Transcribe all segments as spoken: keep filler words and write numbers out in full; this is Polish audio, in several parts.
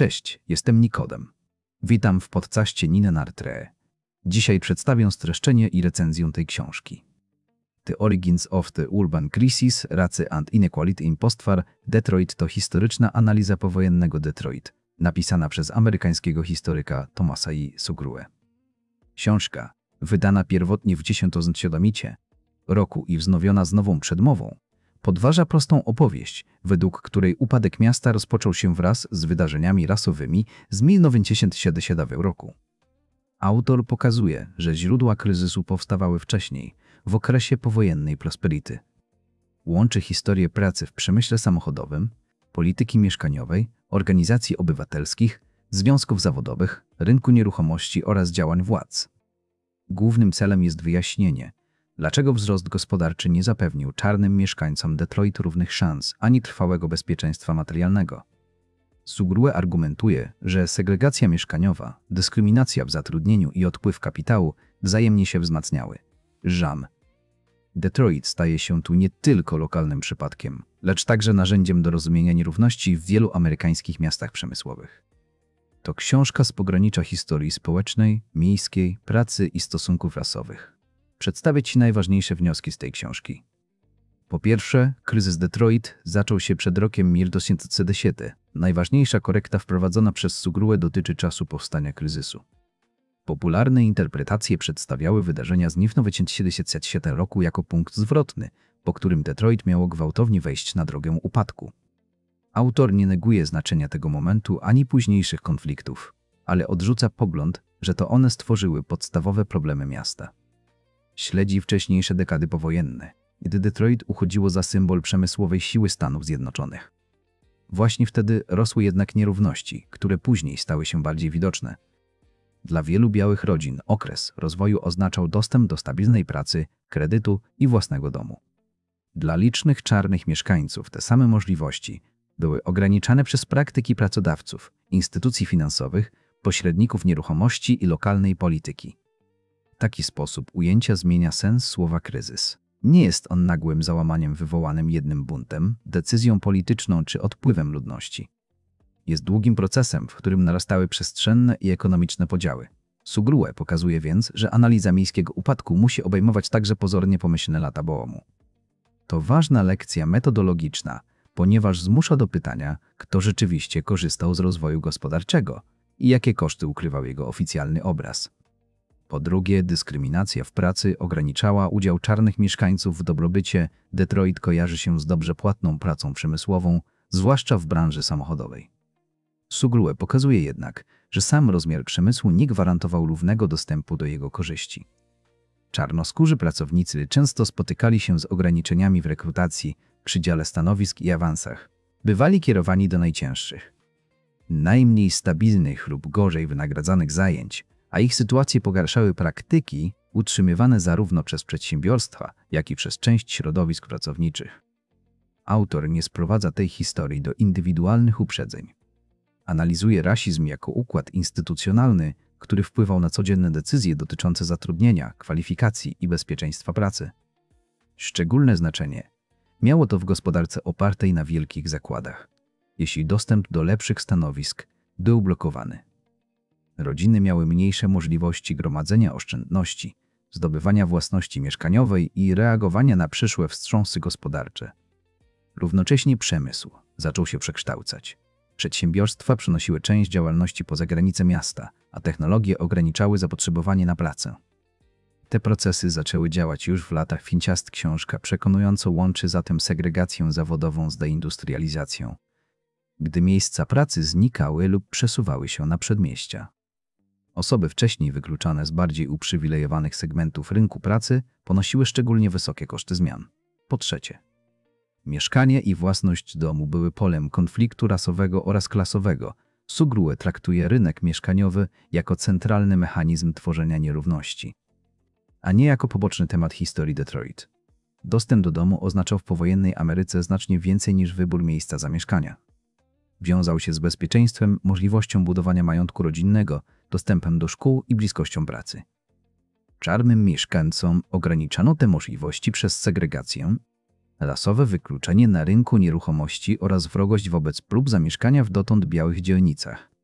Cześć, jestem Nikodem. Witam w podcaście Nine Nartre. Dzisiaj przedstawię streszczenie i recenzję tej książki. The Origins of the Urban Crisis, Race and Inequality in Postwar Detroit to historyczna analiza powojennego Detroit, napisana przez amerykańskiego historyka Thomasa I. Sugrue. Książka, wydana pierwotnie w tysiąc dziewięćset siedemnastym roku i wznowiona z nową przedmową, podważa prostą opowieść, według której upadek miasta rozpoczął się wraz z wydarzeniami rasowymi z tysiąc dziewięćset siedemdziesiątego roku. Autor pokazuje, że źródła kryzysu powstawały wcześniej, w okresie powojennej prosperity. Łączy historię pracy w przemyśle samochodowym, polityki mieszkaniowej, organizacji obywatelskich, związków zawodowych, rynku nieruchomości oraz działań władz. Głównym celem jest wyjaśnienie, dlaczego wzrost gospodarczy nie zapewnił czarnym mieszkańcom Detroit równych szans ani trwałego bezpieczeństwa materialnego. Sugrue argumentuje, że segregacja mieszkaniowa, dyskryminacja w zatrudnieniu i odpływ kapitału wzajemnie się wzmacniały. Żam. Detroit staje się tu nie tylko lokalnym przypadkiem, lecz także narzędziem do rozumienia nierówności w wielu amerykańskich miastach przemysłowych. To książka z pogranicza historii społecznej, miejskiej, pracy i stosunków rasowych. Przedstawię Ci najważniejsze wnioski z tej książki. Po pierwsze, kryzys Detroit zaczął się przed rokiem tysiąc dziewięćset siedemdziesiątym. Najważniejsza korekta wprowadzona przez Sugrue dotyczy czasu powstania kryzysu. Popularne interpretacje przedstawiały wydarzenia z tysiąc dziewięćset siedemdziesiątego roku jako punkt zwrotny, po którym Detroit miało gwałtownie wejść na drogę upadku. Autor nie neguje znaczenia tego momentu ani późniejszych konfliktów, ale odrzuca pogląd, że to one stworzyły podstawowe problemy miasta. Śledzi wcześniejsze dekady powojenne, gdy Detroit uchodziło za symbol przemysłowej siły Stanów Zjednoczonych. Właśnie wtedy rosły jednak nierówności, które później stały się bardziej widoczne. Dla wielu białych rodzin okres rozwoju oznaczał dostęp do stabilnej pracy, kredytu i własnego domu. Dla licznych czarnych mieszkańców te same możliwości były ograniczane przez praktyki pracodawców, instytucji finansowych, pośredników nieruchomości i lokalnej polityki. Taki sposób ujęcia zmienia sens słowa kryzys. Nie jest on nagłym załamaniem wywołanym jednym buntem, decyzją polityczną czy odpływem ludności. Jest długim procesem, w którym narastały przestrzenne i ekonomiczne podziały. Sugrue pokazuje więc, że analiza miejskiego upadku musi obejmować także pozornie pomyślne lata bołomu. To ważna lekcja metodologiczna, ponieważ zmusza do pytania, kto rzeczywiście korzystał z rozwoju gospodarczego i jakie koszty ukrywał jego oficjalny obraz. Po drugie, dyskryminacja w pracy ograniczała udział czarnych mieszkańców w dobrobycie. Detroit kojarzy się z dobrze płatną pracą przemysłową, zwłaszcza w branży samochodowej. Sugrue pokazuje jednak, że sam rozmiar przemysłu nie gwarantował równego dostępu do jego korzyści. Czarnoskórzy pracownicy często spotykali się z ograniczeniami w rekrutacji, przydziale stanowisk i awansach. Bywali kierowani do najcięższych, najmniej stabilnych lub gorzej wynagradzanych zajęć, a ich sytuację pogarszały praktyki utrzymywane zarówno przez przedsiębiorstwa, jak i przez część środowisk pracowniczych. Autor nie sprowadza tej historii do indywidualnych uprzedzeń. Analizuje rasizm jako układ instytucjonalny, który wpływał na codzienne decyzje dotyczące zatrudnienia, kwalifikacji i bezpieczeństwa pracy. Szczególne znaczenie miało to w gospodarce opartej na wielkich zakładach, jeśli dostęp do lepszych stanowisk był blokowany. Rodziny miały mniejsze możliwości gromadzenia oszczędności, zdobywania własności mieszkaniowej i reagowania na przyszłe wstrząsy gospodarcze. Równocześnie przemysł zaczął się przekształcać. Przedsiębiorstwa przenosiły część działalności poza granice miasta, a technologie ograniczały zapotrzebowanie na pracę. Te procesy zaczęły działać już w latach pięćdziesiątych. Książka przekonująco łączy zatem segregację zawodową z deindustrializacją, gdy miejsca pracy znikały lub przesuwały się na przedmieścia. Osoby wcześniej wykluczane z bardziej uprzywilejowanych segmentów rynku pracy ponosiły szczególnie wysokie koszty zmian. Po trzecie, mieszkanie i własność domu były polem konfliktu rasowego oraz klasowego. Sugrue traktuje rynek mieszkaniowy jako centralny mechanizm tworzenia nierówności, a nie jako poboczny temat historii Detroit. Dostęp do domu oznaczał w powojennej Ameryce znacznie więcej niż wybór miejsca zamieszkania. Wiązał się z bezpieczeństwem, możliwością budowania majątku rodzinnego, dostępem do szkół i bliskością pracy. Czarnym mieszkańcom ograniczano te możliwości przez segregację, rasowe wykluczenie na rynku nieruchomości oraz wrogość wobec prób zamieszkania w dotąd białych dzielnicach.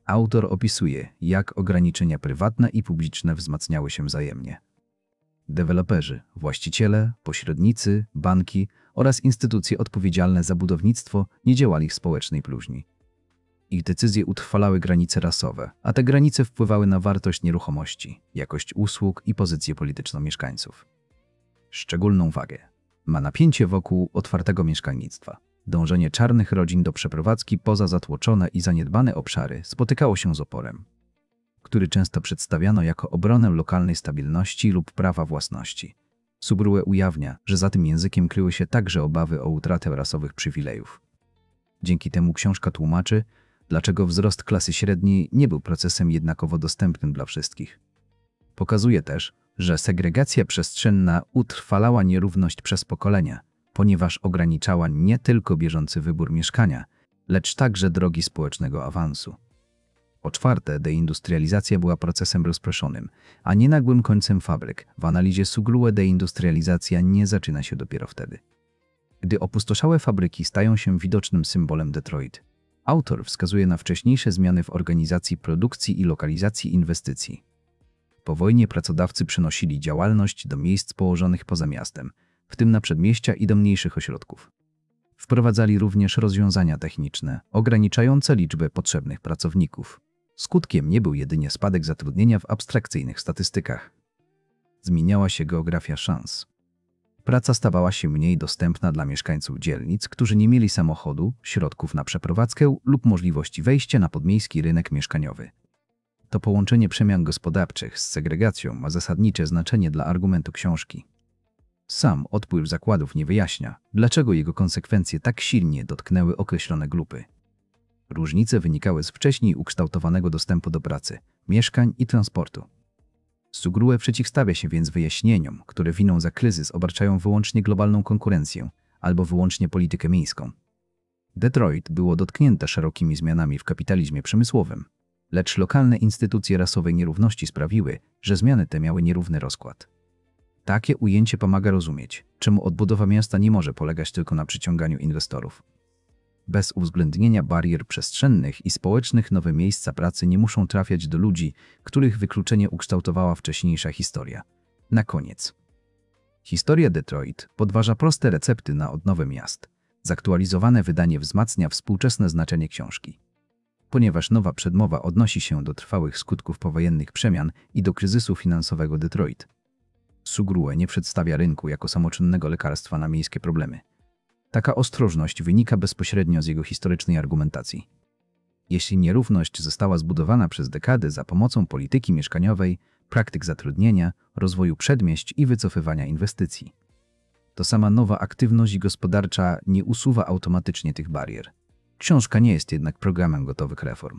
Autor opisuje, jak ograniczenia prywatne i publiczne wzmacniały się wzajemnie. Deweloperzy, właściciele, pośrednicy, banki oraz instytucje odpowiedzialne za budownictwo nie działali w społecznej próżni. Ich decyzje utrwalały granice rasowe, a te granice wpływały na wartość nieruchomości, jakość usług i pozycję polityczną mieszkańców. Szczególną wagę ma napięcie wokół otwartego mieszkalnictwa. Dążenie czarnych rodzin do przeprowadzki poza zatłoczone i zaniedbane obszary spotykało się z oporem, który często przedstawiano jako obronę lokalnej stabilności lub prawa własności. Sugrue ujawnia, że za tym językiem kryły się także obawy o utratę rasowych przywilejów. Dzięki temu książka tłumaczy, dlaczego wzrost klasy średniej nie był procesem jednakowo dostępnym dla wszystkich. Pokazuje też, że segregacja przestrzenna utrwalała nierówność przez pokolenia, ponieważ ograniczała nie tylko bieżący wybór mieszkania, lecz także drogi społecznego awansu. Po czwarte, deindustrializacja była procesem rozproszonym, a nie nagłym końcem fabryk. W analizie Sugrue deindustrializacja nie zaczyna się dopiero wtedy, gdy opustoszałe fabryki stają się widocznym symbolem Detroit. Autor wskazuje na wcześniejsze zmiany w organizacji produkcji i lokalizacji inwestycji. Po wojnie pracodawcy przenosili działalność do miejsc położonych poza miastem, w tym na przedmieścia i do mniejszych ośrodków. Wprowadzali również rozwiązania techniczne, ograniczające liczbę potrzebnych pracowników. Skutkiem nie był jedynie spadek zatrudnienia w abstrakcyjnych statystykach. Zmieniała się geografia szans. Praca stawała się mniej dostępna dla mieszkańców dzielnic, którzy nie mieli samochodu, środków na przeprowadzkę lub możliwości wejścia na podmiejski rynek mieszkaniowy. To połączenie przemian gospodarczych z segregacją ma zasadnicze znaczenie dla argumentu książki. Sam odpływ zakładów nie wyjaśnia, dlaczego jego konsekwencje tak silnie dotknęły określone grupy. Różnice wynikały z wcześniej ukształtowanego dostępu do pracy, mieszkań i transportu. Sugrue przeciwstawia się więc wyjaśnieniom, które winą za kryzys obarczają wyłącznie globalną konkurencję albo wyłącznie politykę miejską. Detroit było dotknięte szerokimi zmianami w kapitalizmie przemysłowym, lecz lokalne instytucje rasowej nierówności sprawiły, że zmiany te miały nierówny rozkład. Takie ujęcie pomaga rozumieć, czemu odbudowa miasta nie może polegać tylko na przyciąganiu inwestorów. Bez uwzględnienia barier przestrzennych i społecznych nowe miejsca pracy nie muszą trafiać do ludzi, których wykluczenie ukształtowała wcześniejsza historia. Na koniec. Historia Detroit podważa proste recepty na odnowę miast. Zaktualizowane wydanie wzmacnia współczesne znaczenie książki. Ponieważ nowa przedmowa odnosi się do trwałych skutków powojennych przemian i do kryzysu finansowego Detroit. Sugrue nie przedstawia rynku jako samoczynnego lekarstwa na miejskie problemy. Taka ostrożność wynika bezpośrednio z jego historycznej argumentacji. Jeśli nierówność została zbudowana przez dekady za pomocą polityki mieszkaniowej, praktyk zatrudnienia, rozwoju przedmieść i wycofywania inwestycji, to sama nowa aktywność gospodarcza nie usuwa automatycznie tych barier. Książka nie jest jednak programem gotowych reform.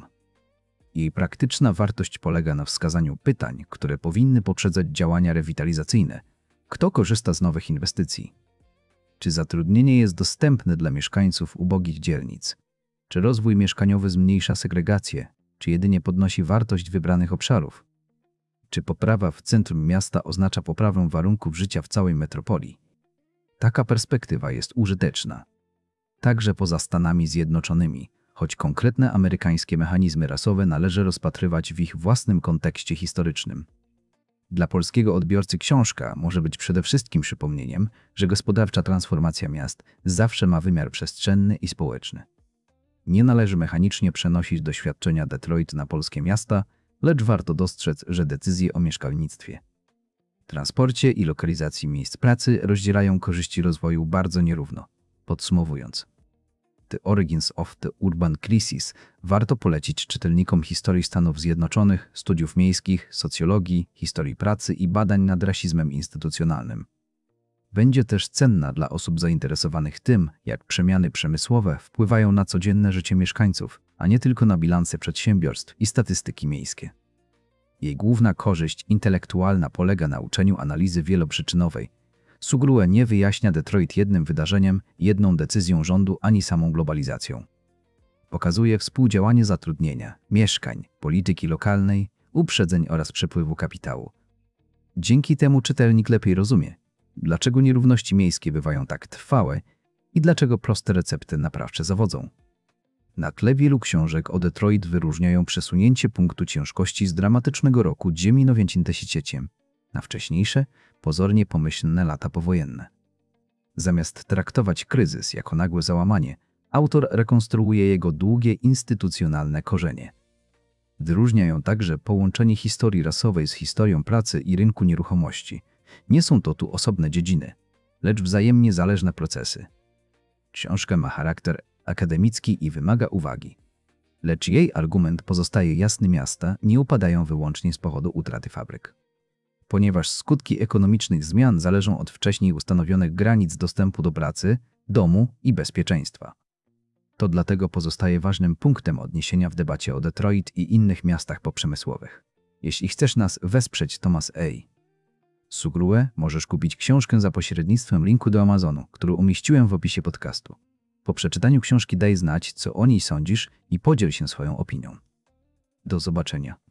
Jej praktyczna wartość polega na wskazaniu pytań, które powinny poprzedzać działania rewitalizacyjne. Kto korzysta z nowych inwestycji? Czy zatrudnienie jest dostępne dla mieszkańców ubogich dzielnic? Czy rozwój mieszkaniowy zmniejsza segregację? Czy jedynie podnosi wartość wybranych obszarów? Czy poprawa w centrum miasta oznacza poprawę warunków życia w całej metropolii? Taka perspektywa jest użyteczna. Także poza Stanami Zjednoczonymi, choć konkretne amerykańskie mechanizmy rasowe należy rozpatrywać w ich własnym kontekście historycznym. Dla polskiego odbiorcy książka może być przede wszystkim przypomnieniem, że gospodarcza transformacja miast zawsze ma wymiar przestrzenny i społeczny. Nie należy mechanicznie przenosić doświadczenia Detroit na polskie miasta, lecz warto dostrzec, że decyzje o mieszkalnictwie, transporcie i lokalizacji miejsc pracy rozdzielają korzyści rozwoju bardzo nierówno. Podsumowując, The Origins of the Urban Crisis warto polecić czytelnikom historii Stanów Zjednoczonych, studiów miejskich, socjologii, historii pracy i badań nad rasizmem instytucjonalnym. Będzie też cenna dla osób zainteresowanych tym, jak przemiany przemysłowe wpływają na codzienne życie mieszkańców, a nie tylko na bilanse przedsiębiorstw i statystyki miejskie. Jej główna korzyść intelektualna polega na uczeniu analizy wieloprzyczynowej. Sugrue nie wyjaśnia Detroit jednym wydarzeniem, jedną decyzją rządu ani samą globalizacją. Pokazuje współdziałanie zatrudnienia, mieszkań, polityki lokalnej, uprzedzeń oraz przepływu kapitału. Dzięki temu czytelnik lepiej rozumie, dlaczego nierówności miejskie bywają tak trwałe i dlaczego proste recepty naprawcze zawodzą. Na tle wielu książek o Detroit wyróżniają przesunięcie punktu ciężkości z dramatycznego roku dziewięćdziesiątego na wcześniejsze, pozornie pomyślne lata powojenne. Zamiast traktować kryzys jako nagłe załamanie, autor rekonstruuje jego długie instytucjonalne korzenie. Wyróżnia ją także połączenie historii rasowej z historią pracy i rynku nieruchomości. Nie są to tu osobne dziedziny, lecz wzajemnie zależne procesy. Książka ma charakter akademicki i wymaga uwagi. Lecz jej argument pozostaje jasny: miasta nie upadają wyłącznie z powodu utraty fabryk. Ponieważ skutki ekonomicznych zmian zależą od wcześniej ustanowionych granic dostępu do pracy, domu i bezpieczeństwa. To dlatego pozostaje ważnym punktem odniesienia w debacie o Detroit i innych miastach poprzemysłowych. Jeśli chcesz nas wesprzeć, Thomas A. Sugrue, możesz kupić książkę za pośrednictwem linku do Amazonu, który umieściłem w opisie podcastu. Po przeczytaniu książki daj znać, co o niej sądzisz i podziel się swoją opinią. Do zobaczenia.